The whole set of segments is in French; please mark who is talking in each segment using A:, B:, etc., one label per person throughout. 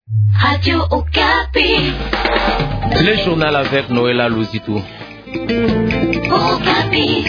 A: Radio Okapi.
B: Le journal avec Noëlla Louzitou.
A: Okapi.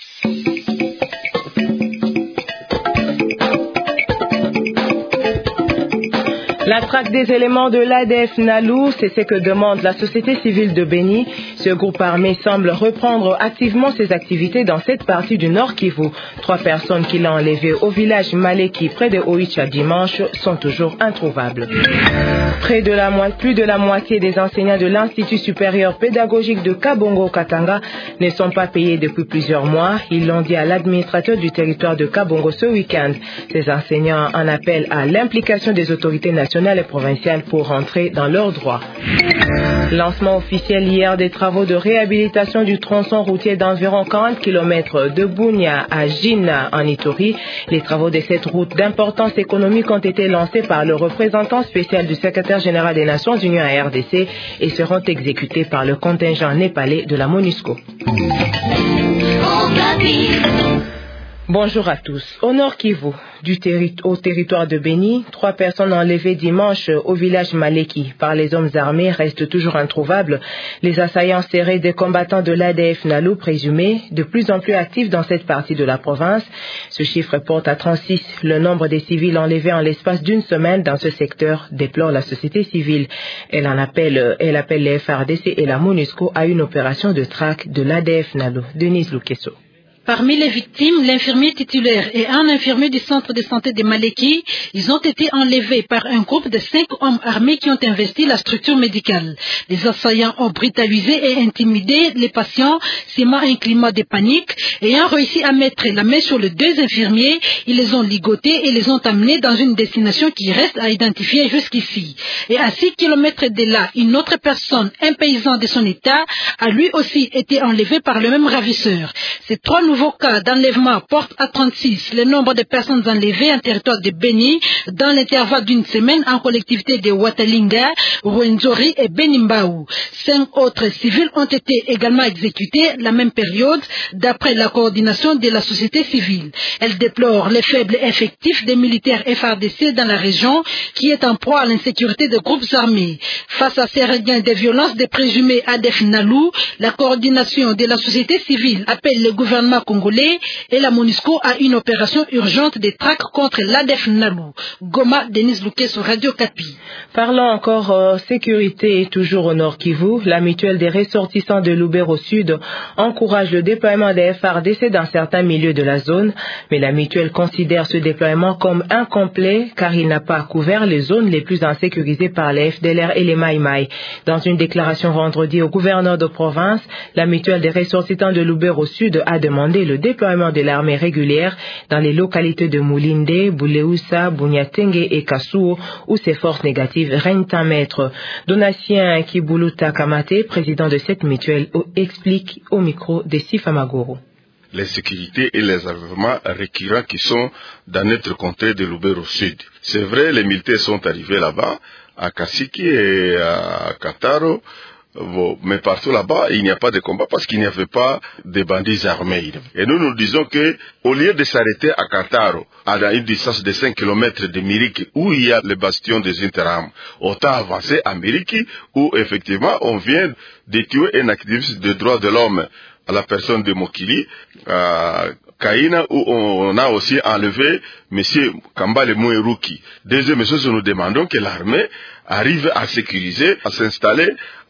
C: La traque des éléments de l'ADF Nalou, c'est ce que demande la société civile de Béni. Ce groupe armé semble reprendre activement ses activités dans cette partie du Nord Kivu. 3 personnes qui l'ont enlevé au village Maleki près de Oicha dimanche sont toujours introuvables. Plus de la moitié des enseignants de l'Institut supérieur pédagogique de Kabongo Katanga ne sont pas payés depuis plusieurs mois. Ils l'ont dit à l'administrateur du territoire de Kabongo ce week-end. Ces enseignants en appellent à l'implication des autorités nationales et provinciales pour rentrer dans leurs droits. Lancement officiel hier des travaux de réhabilitation du tronçon routier d'environ 40 km de Bunia à Jina en Ituri. Les travaux de cette route d'importance économique ont été lancés par le représentant spécial du secrétaire général des Nations Unies à RDC et seront exécutés par le contingent népalais de la MONUSCO. Bonjour à tous. Au Nord Kivu, au territoire de Béni, 3 personnes enlevées dimanche au village Maleki par les hommes armés restent toujours introuvables. Les assaillants seraient des combattants de l'ADF Nalou présumés, de plus en plus actifs dans cette partie de la province. Ce chiffre porte à 36 le nombre des civils enlevés en l'espace d'une semaine dans ce secteur, déplore la société civile. Elle appelle les FARDC et la MONUSCO à une opération de traque de l'ADF Nalou. Denise Lukeso.
D: Parmi les victimes, l'infirmier titulaire et un infirmier du centre de santé de Maleki, ils ont été enlevés par un groupe de 5 hommes armés qui ont investi la structure médicale. Les assaillants ont brutalisé et intimidé les patients, sémant un climat de panique. Ayant réussi à mettre la main sur les 2 infirmiers, ils les ont ligotés et les ont amenés dans une destination qui reste à identifier jusqu'ici. Et à 6 kilomètres de là, une autre personne, un paysan de son état, a lui aussi été enlevé par le même ravisseur. Ces 3 nouveaux cas d'enlèvement portent à 36 le nombre de personnes enlevées en territoire de Béni dans l'intervalle d'une semaine en collectivité de Watalinga, Rwenzori et Benimbaou. 5 autres civils ont été également exécutés la même période d'après la coordination de la société civile. Elle déplore les faibles effectifs des militaires FARDC dans la région qui est en proie à l'insécurité des groupes armés. Face à ces regains de violence des présumés ADF Nalou, la coordination de la société civile appelle le gouvernement congolais et la MONUSCO à une opération urgente de traque contre l'ADF Nalou. Goma, Denise Luque sur Radio Okapi.
C: Parlons encore sécurité, toujours au Nord Kivu. La mutuelle des ressortissants de Lubero Sud encourage le déploiement des FARDC dans certains milieux de la zone, mais la mutuelle considère ce déploiement comme incomplet car il n'a pas couvert les zones les plus insécurisées par les FDLR et les Maïmaï. Dans une déclaration vendredi au gouverneur de province, la mutuelle des ressortissants de Lubero Sud a demandé le déploiement de l'armée régulière dans les localités de Moulinde, Bouleusa, Bunyatenge et Kasuo où ces forces négatives règnent en maître. Donatien Kibuluta Kamate, président de cette mutuelle, explique au micro de Sifa Magoro.
E: Les sécurités et les armements récurrents qui sont dans notre contrée de Lubero Sud. C'est vrai, les militaires sont arrivés là-bas, à Kasiki et à Kataro. Bon, mais partout là-bas, il n'y a pas de combat parce qu'il n'y avait pas de bandits armés. Et nous disons que, au lieu de s'arrêter à Kataro, à une distance de 5 km de Miriki, où il y a le bastion des Interam, autant avancer à Miriki, où effectivement on vient de tuer un activiste des droits de l'homme à la personne de Mokili, à Kaina, où on a aussi enlevé M. Kambale Moueruki. Deuxième chose, nous demandons que l'armée arrive à sécuriser, à s'installer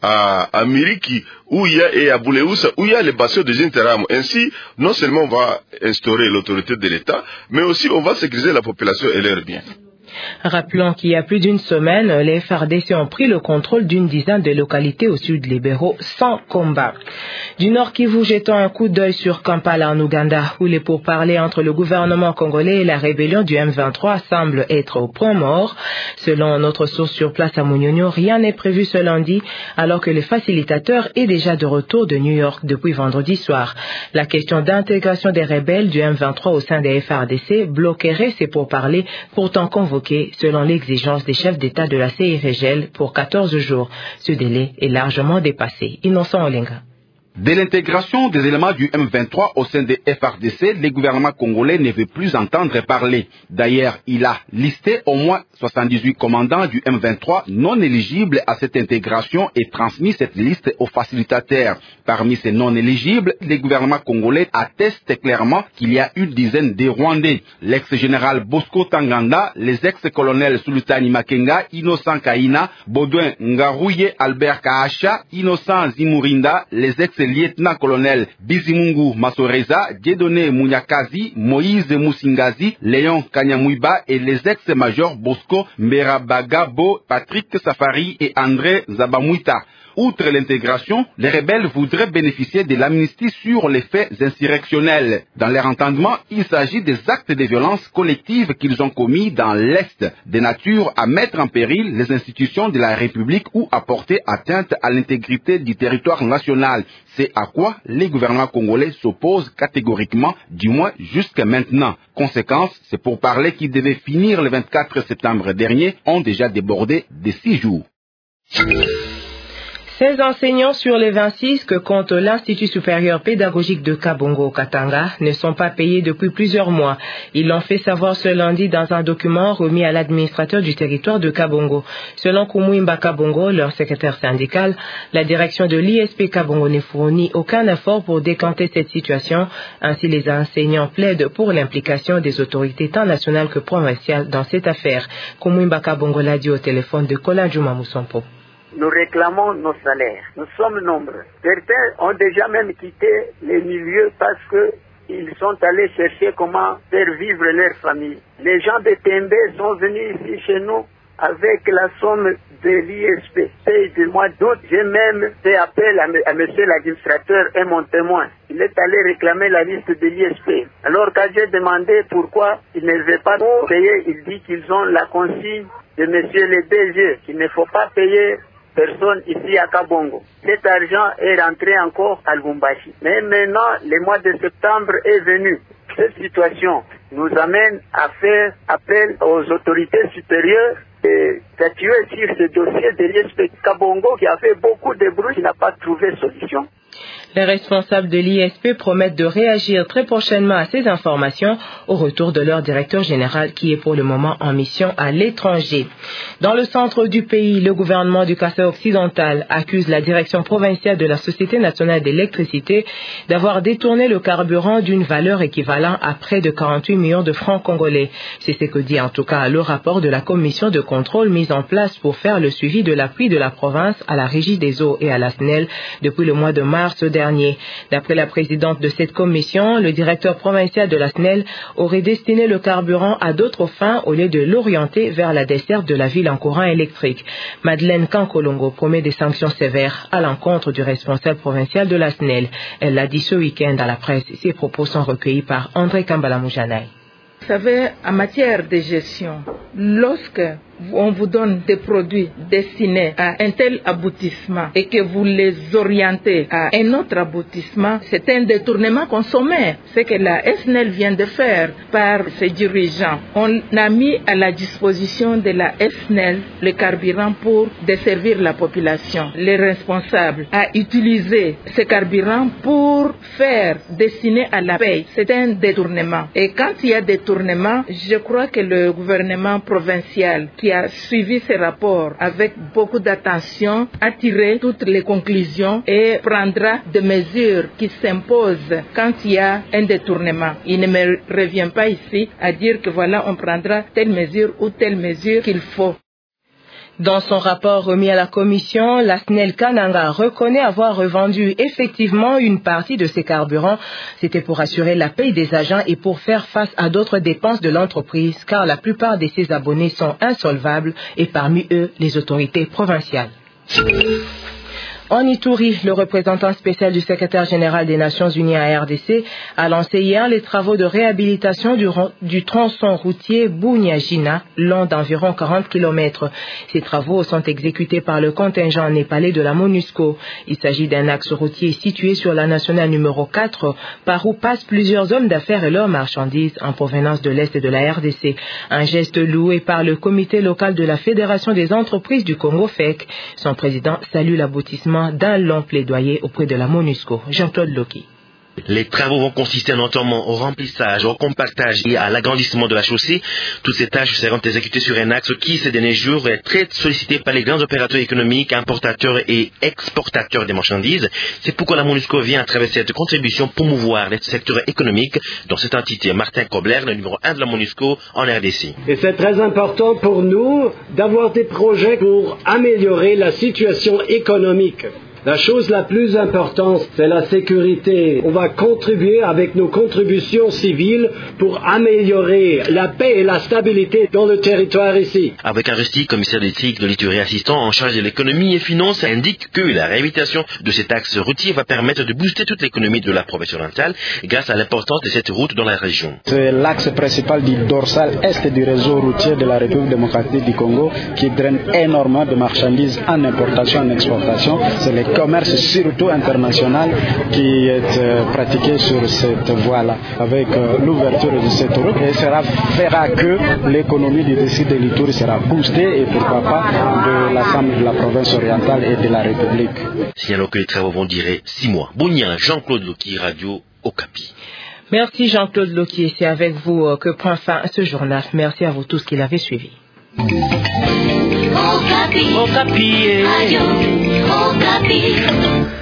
E: à Miriki, où il y a, et à Bouleusa, où il y a les bastions des Interam. Ainsi, non seulement on va instaurer l'autorité de l'État, mais aussi on va sécuriser la population et leurs biens.
C: Rappelons qu'il y a plus d'une semaine, les FARDC ont pris le contrôle d'une dizaine de localités au sud libéraux sans combat. Du Nord Kivu, jetons un coup d'œil sur Kampala en Ouganda, où les pourparlers entre le gouvernement congolais et la rébellion du M23 semblent être au point mort. Selon notre source sur place à Munyonyo, rien n'est prévu ce lundi, alors que le facilitateur est déjà de retour de New York depuis vendredi soir. La question d'intégration des rebelles du M23 au sein des FARDC bloquerait ces pourparlers, pourtant convoqués selon l'exigence des chefs d'État de la CIRGL pour 14 jours. Ce délai est largement dépassé. Innocent Olenga.
F: De l'intégration des éléments du M23 au sein des FARDC, le gouvernement congolais ne veut plus entendre parler. D'ailleurs, il a listé au moins 78 commandants du M23 non éligibles à cette intégration et transmis cette liste aux facilitateurs. Parmi ces non éligibles, le gouvernement congolais atteste clairement qu'il y a une dizaine de Rwandais. L'ex-général Bosco Tanganda, les ex-colonels Sultani Makenga, Innocent Kaina, Baudouin Ngarouye, Albert Kaasha, Innocent Zimurinda, les ex-lieutenant-colonel Bizimungu Masoreza, Dieudonné Munyakazi, Moïse Musingazi, Léon Kanyamouiba et les ex-majors Bosco Mberabagabo, Patrick Safari et André Zabamouita. Outre l'intégration, les rebelles voudraient bénéficier de l'amnistie sur les faits insurrectionnels. Dans leur entendement, il s'agit des actes de violence collective qu'ils ont commis dans l'Est, de nature à mettre en péril les institutions de la République ou à porter atteinte à l'intégrité du territoire national. C'est à quoi les gouvernements congolais s'opposent catégoriquement, du moins jusqu'à maintenant. Conséquence, ces pourparlers qui devaient finir le 24 septembre dernier ont déjà débordé de 6 jours.
C: 16 enseignants sur les 26 que compte l'Institut supérieur pédagogique de Kabongo Katanga ne sont pas payés depuis plusieurs mois. Ils l'ont fait savoir ce lundi dans un document remis à l'administrateur du territoire de Kabongo. Selon Koumouimba Kabongo, leur secrétaire syndical, la direction de l'ISP Kabongo ne fournit aucun effort pour décanter cette situation. Ainsi, les enseignants plaident pour l'implication des autorités tant nationales que provinciales dans cette affaire. Koumouimba Kabongo l'a dit au téléphone de Colin Juma Moussompo.
G: Nous réclamons nos salaires. Nous sommes nombreux. Certains ont déjà même quitté les milieux parce qu'ils sont allés chercher comment faire vivre leur famille. Les gens de Tembe sont venus ici chez nous avec la somme de l'ISP. Et du mois d'août, j'ai même fait appel à monsieur l'administrateur et mon témoin. Il est allé réclamer la liste de l'ISP. Alors quand j'ai demandé pourquoi il ne veut pas payer, il dit qu'ils ont la consigne de monsieur le DG, qu'il ne faut pas payer personne ici à Kabongo. Cet argent est rentré encore à Lubumbashi. Mais maintenant, le mois de septembre est venu. Cette situation nous amène à faire appel aux autorités supérieures et statuer sur ce dossier de l'ISP Kabongo qui a fait beaucoup de bruit, qui n'a pas trouvé solution.
C: Les responsables de l'ISP promettent de réagir très prochainement à ces informations au retour de leur directeur général qui est pour le moment en mission à l'étranger. Dans le centre du pays, le gouvernement du Kasaï occidental accuse la direction provinciale de la Société nationale d'électricité d'avoir détourné le carburant d'une valeur équivalente à près de 48 millions de francs congolais. C'est ce que dit en tout cas le rapport de la commission de contrôle mise en place pour faire le suivi de l'appui de la province à la Régie des eaux et à la SNEL depuis le mois de mars dernier. D'après la présidente de cette commission, le directeur provincial de la SNEL aurait destiné le carburant à d'autres fins au lieu de l'orienter vers la desserte de la ville en courant électrique. Madeleine Kankolongo promet des sanctions sévères à l'encontre du responsable provincial de la SNEL. Elle l'a dit ce week-end à la presse. Ses propos sont recueillis par André Kambala-Moujanaï.
H: Vous savez, en matière de gestion, lorsque on vous donne des produits destinés à un tel aboutissement et que vous les orientez à un autre aboutissement, c'est un détournement consommé. Ce que la SNEL vient de faire par ses dirigeants. On a mis à la disposition de la SNEL le carburant pour desservir la population. Les responsables à utiliser ce carburant pour faire destiner à la paie. C'est un détournement. Et quand il y a détournement, je crois que le gouvernement provincial qui a suivi ces rapports avec beaucoup d'attention, a tiré toutes les conclusions et prendra des mesures qui s'imposent quand il y a un détournement. Il ne me revient pas ici à dire que voilà, on prendra telle mesure ou telle mesure qu'il faut.
C: Dans son rapport remis à la commission, la SNEL Kananga reconnaît avoir revendu effectivement une partie de ses carburants. C'était pour assurer la paie des agents et pour faire face à d'autres dépenses de l'entreprise, car la plupart de ses abonnés sont insolvables et parmi eux les autorités provinciales. En Ituri, le représentant spécial du secrétaire général des Nations Unies à RDC a lancé hier les travaux de réhabilitation du tronçon routier Bunyajina, long d'environ 40 km. Ces travaux sont exécutés par le contingent népalais de la MONUSCO. Il s'agit d'un axe routier situé sur la nationale numéro 4, par où passent plusieurs hommes d'affaires et leurs marchandises en provenance de l'Est de la RDC. Un geste loué par le comité local de la Fédération des entreprises du Congo FEC. Son président salue l'aboutissement l'aboutissement d'un long plaidoyer auprès de la MONUSCO. Jean-Claude Loki.
I: Les travaux vont consister notamment au remplissage, au compactage et à l'agrandissement de la chaussée. Toutes ces tâches seront exécutées sur un axe qui, ces derniers jours, est très sollicité par les grands opérateurs économiques, importateurs et exportateurs des marchandises. C'est pourquoi la MONUSCO vient à travers cette contribution promouvoir les secteurs économiques dans cette entité. Martin Kobler, le numéro 1 de la MONUSCO en RDC.
J: Et c'est très important pour nous d'avoir des projets pour améliorer la situation économique. La chose la plus importante, c'est la sécurité. On va contribuer avec nos contributions civiles pour améliorer la paix et la stabilité dans le territoire ici.
I: Avec un rustique, commissaire d'éthique de l'Ituri assistant en charge de l'économie et finances indique que la réhabilitation de cet axe routier va permettre de booster toute l'économie de la province orientale grâce à l'importance de cette route dans la région.
K: C'est l'axe principal du dorsal est du réseau routier de la République démocratique du Congo qui draine énormément de marchandises en importation et en exportation. C'est le commerce surtout international qui est pratiqué sur cette voie-là. Avec l'ouverture de cette route, et cela fera que l'économie du district de l'Ituri sera boostée et pourquoi pas de l'ensemble de la province orientale et de la République.
I: Signalons que les travaux vont durer 6 mois. Bougnan, Jean-Claude Loki, Radio Okapi.
C: Merci Jean-Claude Loki. C'est avec vous que prend fin ce journal. Merci à vous tous qui l'avez suivi.
A: Okapi. Radio Okapi.